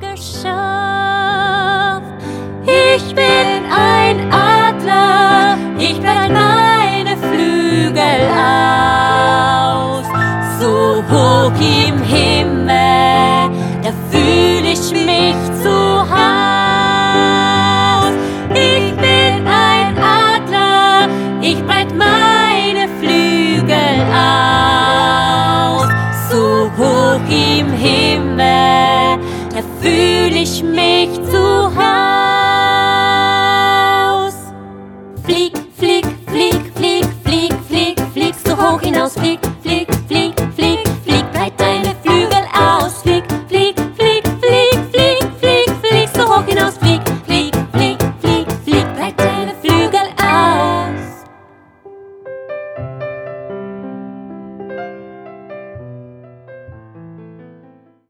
Schaf. Ich bin ein Adler, ich breite meine Flügel aus. So hoch im Himmel, da fühl ich mich zu Haus. Ich bin ein Adler, ich breite meine Flügel aus. So hoch im Himmel, da fühl ich mich zu Haus. Flieg, flieg, flieg, flieg, flieg, flieg, flieg, so hoch hinaus, flieg.